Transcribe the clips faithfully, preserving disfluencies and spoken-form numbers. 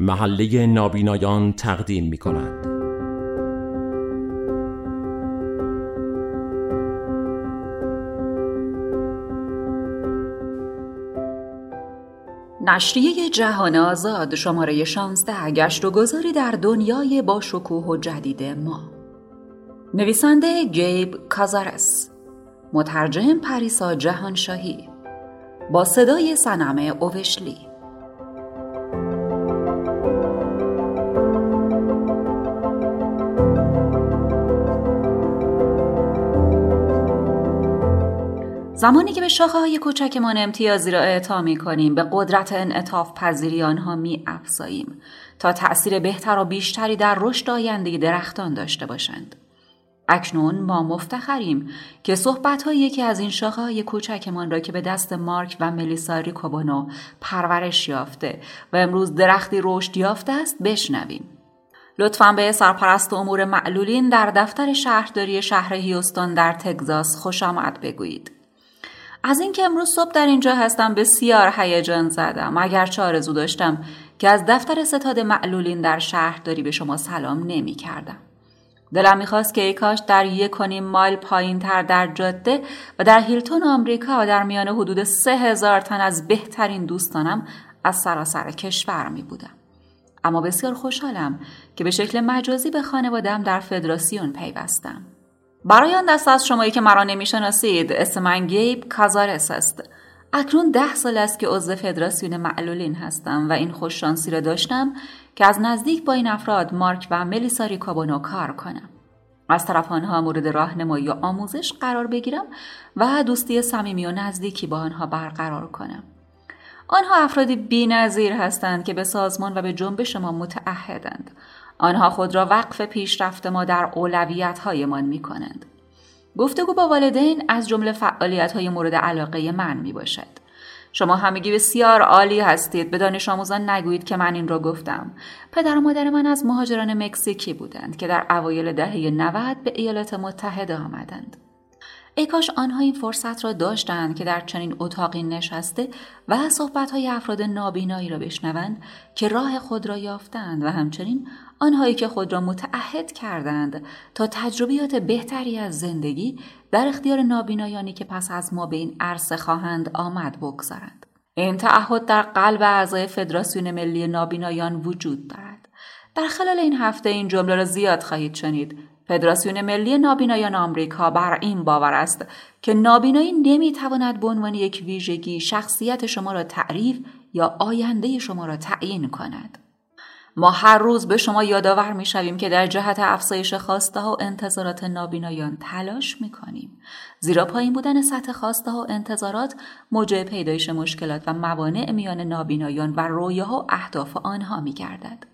محله نابینایان تقدیم می کند. نشریه جهان آزاد شماره شانزده گشت و گذاری در دنیای با شکوه و جدید ما. نویسنده گیب کازارس، مترجم پریسا جهانشاهی، با صدای صنم اوشلی. زمانی که به شاخه‌های کوچکمان امتیازی را اعطا می‌کنیم، به قدرت انعطاف پذیری آنها می‌افزاییم تا تأثیر بهتر و بیشتری در رشد آینده درختان داشته باشند. اکنون ما مفتخریم که صحبت‌های یکی از این شاخه‌های کوچکمان را که به دست مارک و ملیسا ریکوبونو پرورش یافته و امروز درختی رشد یافته است بشنویم. لطفاً به سرپرست امور معلولین در دفتر شهرداری شهر هیوستون در تگزاس خوش آمد بگویید. از اینکه امروز صبح در اینجا هستم بسیار هیجان زدم، اگرچه آرزو داشتم که از دفتر ستاد معلولین در شهرداری به شما سلام نمی کردم. دلم میخواست که ای کاش در یک و نیم مایل پایین تر در جاده و در هیلتون آمریکا در میان حدود سه هزار تن از بهترین دوستانم از سراسر کشور می بودم. اما بسیار خوشحالم که به شکل مجازی به خانواده‌ام در فدراسیون پیوستم. برای آن دست از شمایی که مرا نمیشناسید، اسم من گیب کازارس است. اکنون ده سال است که عضو فدراسیون معلولین هستم و این خوششانسی را داشتم که از نزدیک با این افراد مارک و ملیسا ریکوبونو کار کنم. از طرف آنها مورد راهنمایی و آموزش قرار بگیرم و دوستی صمیمی و نزدیکی با آنها برقرار کنم. آنها افرادی بی‌نظیر هستند که به سازمان و به جنبش ما متعهدند. آنها خود را وقف پیشرفت ما در اولویت‌هایمان می‌کنند. گفتگو با والدین از جمله فعالیت‌های مورد علاقه من میباشد. شما همگی بسیار عالی هستید. به دانش آموزان نگویید که من این را گفتم. پدر و مادر من از مهاجران مکزیکی بودند که در اوایل دهه نود به ایالات متحده آمدند. ای کاش آنها این فرصت را داشتند که در چنین اتاقی نشسته و صحبت‌های افراد نابینایی را بشنوند که راه خود را یافتند و همچنین آنهایی که خود را متعهد کردند تا تجربیات بهتری از زندگی در اختیار نابینایانی که پس از ما به این عرصه خواهند آمد بگذارند. این تعهد در قلب اعضای فدراسیون ملی نابینایان وجود دارد. در خلال این هفته این جمله را زیاد خواهید شنید. فدراسیون ملی نابینایان آمریکا بر این باور است که نابینایی نمیتواند به عنوان یک ویژگی شخصیت شما را تعریف یا آینده شما را تعیین کند. ما هر روز به شما یادآور می‌شویم که در جهت افزایش خواسته‌ها و انتظارات نابینایان تلاش می‌کنیم، زیرا پایین بودن سطح خواسته‌ها و انتظارات موجب پیدایش مشکلات و موانع میان نابینایان و رویاها و اهداف آنها می‌گردد.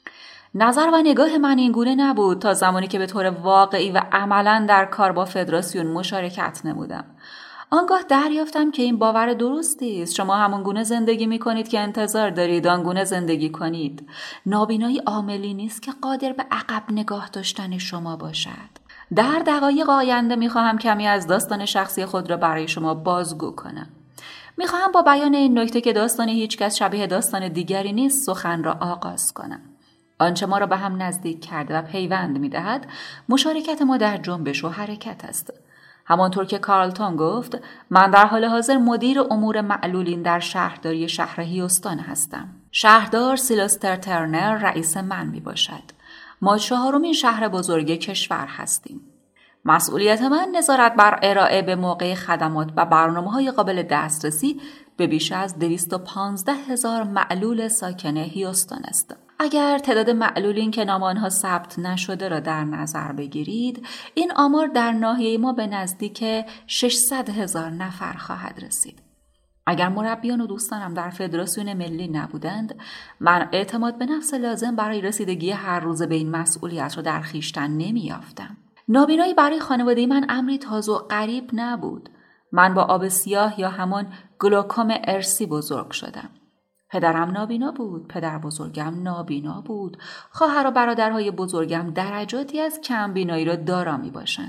نظر و نگاه من این گونه نبود تا زمانی که به طور واقعی و عملاً در کار با فدراسیون مشارکت نمودم. آنگاه دریافتم که این باور درستی است. شما همون گونه زندگی می کنید که انتظار دارید آن گونه زندگی کنید. نابینایی عاملی نیست که قادر به عقب نگاه داشتن شما باشد. در دقایق آینده می خواهم کمی از داستان شخصی خود را برای شما بازگو کنم. می خواهم با بیان این نکته که داستان هیچ کس شبیه داستان دیگری نیست سخن را آغاز کنم. آنچه ما را به هم نزدیک کرده و پیوند می دهد مشارکت ما در جنبش و حرکت است. همانطور که کارلتون گفت، من در حال حاضر مدیر امور معلولین در شهرداری شهر هیوستون هستم. شهردار سیلوستر ترنر رئیس من می باشد. ما چهارمین شهر بزرگ کشور هستیم. مسئولیت من نظارت بر ارائه به موقع خدمات و برنامه‌های قابل دسترسی به بیش از دویست و پانزده هزار معلول ساکن هیوستون است. اگر تعداد معلولین که نام آنها ثبت نشده را در نظر بگیرید، این آمار در ناحیه ما به نزدیک ششصد هزار نفر خواهد رسید. اگر مربیان و دوستانم در فدراسیون ملی نبودند، من اعتماد به نفس لازم برای رسیدگی هر روز به این مسئولیت را در خویشتن نمی‌یافتم. نابینایی برای خانواده من امری تازه و غریب نبود. من با آب سیاه یا همان گلوکوم ارثی بزرگ شدم. پدرم نابینا بود، پدر بزرگم نابینا بود، خواهر و برادرهای بزرگم درجاتی از کمبینایی را دارا می باشند.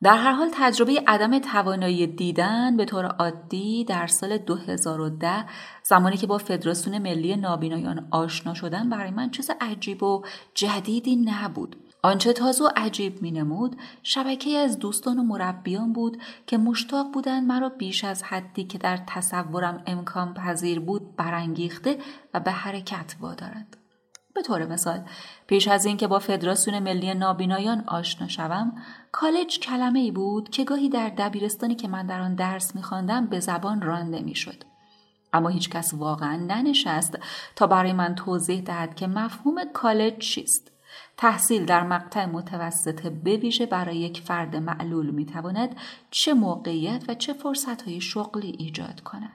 در هر حال تجربه عدم توانایی دیدن به طور عادی در سال دو هزار و ده زمانی که با فدراسیون ملی نابینایان آشنا شدم برای من چیز عجیب و جدیدی نبود. آنچه تازه و عجیب می نمود شبکه از دوستان و مربیان بود که مشتاق بودند مرا بیش از حدی که در تصورم امکان پذیر بود برانگیخته و به حرکت وادارند. به طور مثال پیش از این که با فدراسیون ملی نابینایان آشنا شوم، کالج کلمه‌ای بود که گاهی در دبیرستانی که من در آن درس می‌خواندم به زبان رانده می‌شد. اما هیچ کس واقعا ننشست تا برای من توضیح دهد که مفهوم کالج چیست. تحصیل در مقطع متوسط به ویژه برای یک فرد معلول می‌تواند چه موقعیت و چه فرصت‌های شغلی ایجاد کند.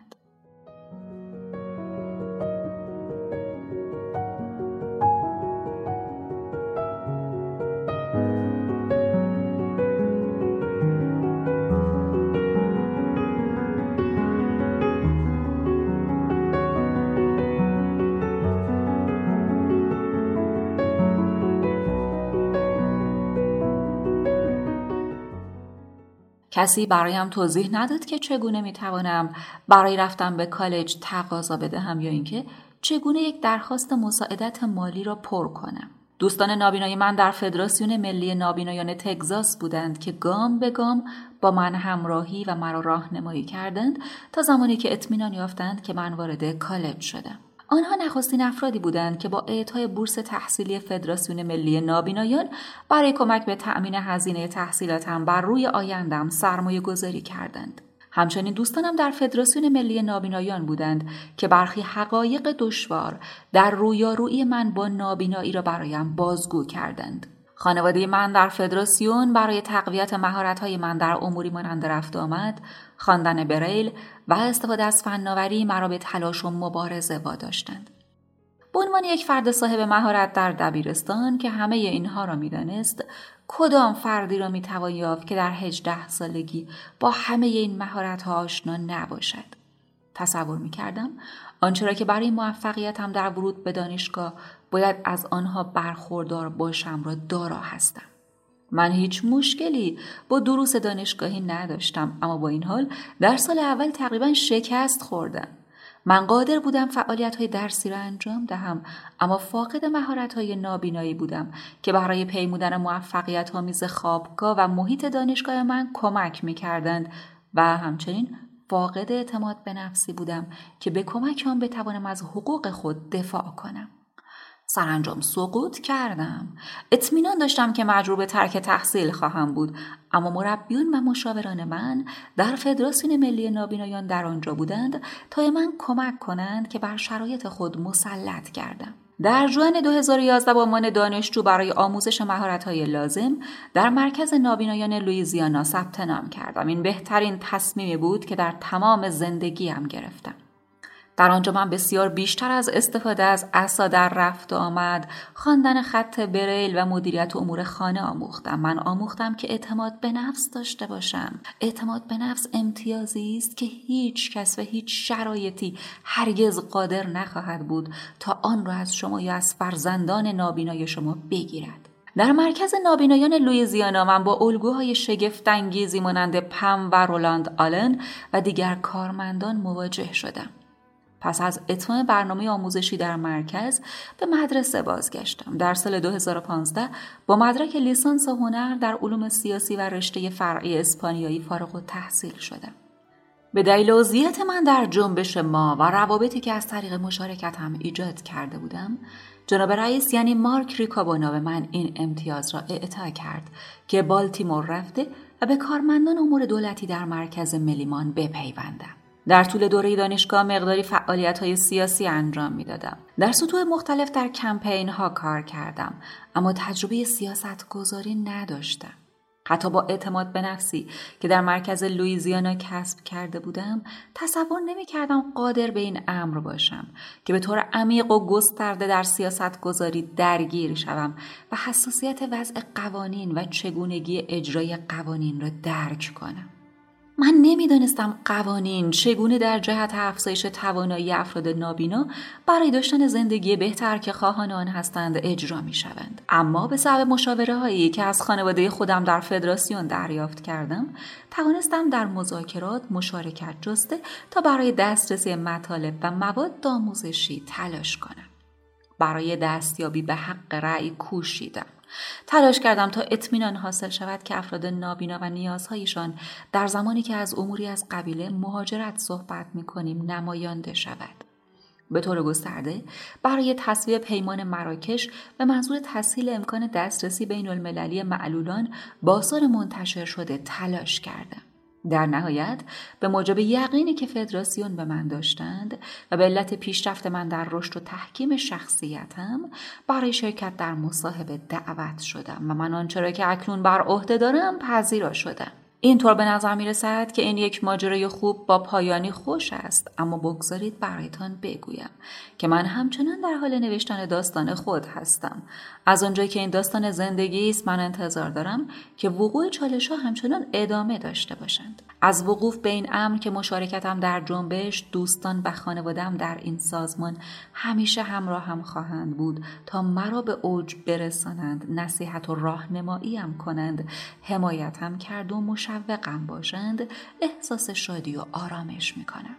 کسی برایم توضیح نداد که چگونه میتوانم برای رفتن به کالج تقاضا بدهم یا اینکه چگونه یک درخواست مساعدت مالی را پر کنم. دوستان نابینای من در فدراسیون ملی نابینایان تگزاس بودند که گام به گام با من همراهی و مرا راهنمایی کردند تا زمانی که اطمینان یافتند که من وارد کالج شدم. آنها نخستین افرادی بودند که با اعطای بورس تحصیلی فدراسیون ملی نابینایان برای کمک به تأمین هزینه تحصیلاتم بر روی آیندم سرمایه گذاری کردند. همچنین دوستانم در فدراسیون ملی نابینایان بودند که برخی حقایق دشوار در رویارویی من با نابینایی را برایم بازگو کردند. خانواده من در فدراسیون برای تقویت مهارت‌های من در اموری مانند رفت آمد، خواندن بریل و استفاده از فناوری مرا به تلاش و مبارزه واداشتند. به عنوان یک فرد صاحب مهارت در دبیرستان که همه اینها را می‌دانست، کدام فردی را می‌توان یافت که در هجده سالگی با همه این مهارت‌ها آشنا نباشد؟ تصور می‌کردم آنچه را که برای موفقیتم در ورود به دانشگاه باید از آنها برخوردار باشم را دارا هستم. من هیچ مشکلی با دروس دانشگاهی نداشتم، اما با این حال در سال اول تقریبا شکست خوردم. من قادر بودم فعالیت‌های درسی را انجام دهم، اما فاقد مهارت‌های نابینایی بودم که برای پیمودن موفقیت‌آمیز خوابگاه و محیط دانشگاه من کمک می‌کردند و همچنین فاقد اعتماد به نفسی بودم که به کمک آن بتوانم از حقوق خود دفاع کنم. سرانجام سقوط کردم. اطمینان داشتم که مجبور به ترک تحصیل خواهم بود، اما مربیون و مشاوران من در فدراسیون ملی نابینایان در آنجا بودند تا من کمک کنند که بر شرایط خود مسلط گردم. در ژوئن دو هزار و یازده با عنوان دانشجو برای آموزش مهارت‌های لازم در مرکز نابینایان لوئیزیانا ثبت نام کردم. این بهترین تصمیمی بود که در تمام زندگیم گرفتم. در آنجا من بسیار بیشتر از استفاده از عصا در رفت و آمد، خواندن خط بریل و مدیریت امور خانه آموختم. من آموختم که اعتماد به نفس داشته باشم. اعتماد به نفس امتیازی است که هیچ کس و هیچ شرایطی هرگز قادر نخواهد بود تا آن را از شما یا از فرزندان نابینای شما بگیرد. در مرکز نابینایان لوئیزیانا من با الگوهای شگفت‌انگیزی مانند پم و رولاند آلن و دیگر کارمندان مواجه شدم. پس از اتمام برنامه آموزشی در مرکز به مدرسه بازگشتم. در سال دو هزار و پانزده با مدرک لیسانس هنر در علوم سیاسی و رشته فرعی اسپانیایی فارغ التحصیل شدم. به دلیل عضویت من در جنبش ما و روابطی که از طریق مشارکتم ایجاد کرده بودم، جناب رئیس یعنی مارک ریکابونا به من این امتیاز را اعطا کرد که بالتیمور رفته و به کارمندان امور دولتی در مرکز ملیمان بپیوندم. در طول دوره دانشگاه مقداری فعالیت‌های سیاسی انجام می‌دادم. در سطوح مختلف در کمپین‌ها کار کردم، اما تجربه سیاست‌گذاری نداشتم. حتی با اعتماد به نفسی که در مرکز لوئیزیانا کسب کرده بودم، تصور نمی‌کردم قادر به این امر باشم که به طور عمیق و گسترده در سیاست‌گذاری درگیر شوم و حساسیت وضع قوانین و چگونگی اجرای قوانین را درک کنم. من نمیدانستم قوانین چگونه در جهت افزایش توانایی افراد نابینا برای داشتن زندگی بهتر که خواهان آن هستند اجرا می شوند. اما به سبب مشاوره هایی که از خانواده خودم در فدراسیون دریافت کردم، توانستم در مذاکرات مشارکت جسته تا برای دسترسی مطالب و مواد آموزشی تلاش کنم. برای دستیابی به حق رأی کوشیدم. تلاش کردم تا اطمینان حاصل شود که افراد نابینا و نیازهایشان در زمانی که از اموری از قبیل مهاجرت صحبت می‌کنیم نمایانده شود. به طور گسترده برای تصویب پیمان مراکش به منظور تسهیل امکان دسترسی بین المللی معلولان با آثار منتشر شده تلاش کردم. در نهایت به موجب یقینی که فدراسیون به من داشتند و به علت پیشرفت من در رشد و تحکیم شخصیتم برای شرکت در مصاحبه دعوت شدم و من آنچه را که اکنون بر عهده دارم پذیرا شدم. اینطور به نظر می رسد که این یک ماجرای خوب با پایانی خوش است، اما بگذارید برایتان بگویم که من همچنان در حال نوشتن داستان خود هستم. از اونجایی که این داستان زندگی است، من انتظار دارم که وقوع چالش‌ها همچنان ادامه داشته باشند. از وقوف به این امر که مشارکتم در جنبش، دوستان و خانواده‌ام در این سازمان همیشه همراه هم خواهند بود تا مرا به اوج برسانند، نصیحت و راهنماییم کنند، حمایتم کرد و مشوقم باشند، احساس شادی و آرامش میکنم.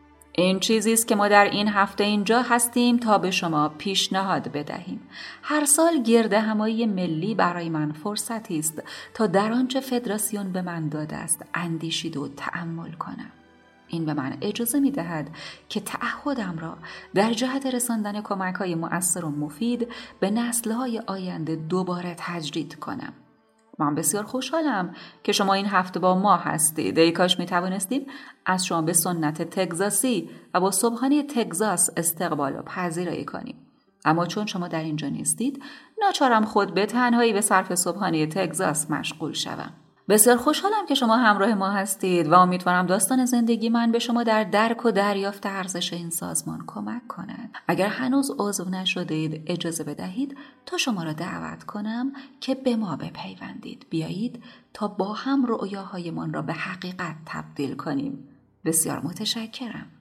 این چیزی است که ما در این هفته اینجا هستیم تا به شما پیشنهاد بدهیم. هر سال گرده همایی ملی برای من فرصتی است تا در آنچه فدراسیون به من داده است اندیشید و تأمل کنم. این به من اجازه می دهد که تعهدم را در جهت رساندن کمک‌های مؤثر و مفید به نسل‌های آینده دوباره تجدید کنم. من بسیار خوشحالم که شما این هفته با ما هستید. ای کاش می توانستیم از شما به سنت تگزاسی و با صبحانه تگزاس استقبال و پذیرایی کنیم. اما چون شما در اینجا نیستید، ناچارم خود به تنهایی به صرف صبحانه تگزاس مشغول شوم. بسیار خوشحالم که شما همراه ما هستید و امیدوارم داستان زندگی من به شما در درک و دریافت ارزش این سازمان کمک کند. اگر هنوز عضو نشدید، اجازه بدهید تا شما را دعوت کنم که به ما بپیوندید. بیایید تا با هم رؤیاهایمان را به حقیقت تبدیل کنیم. بسیار متشکرم.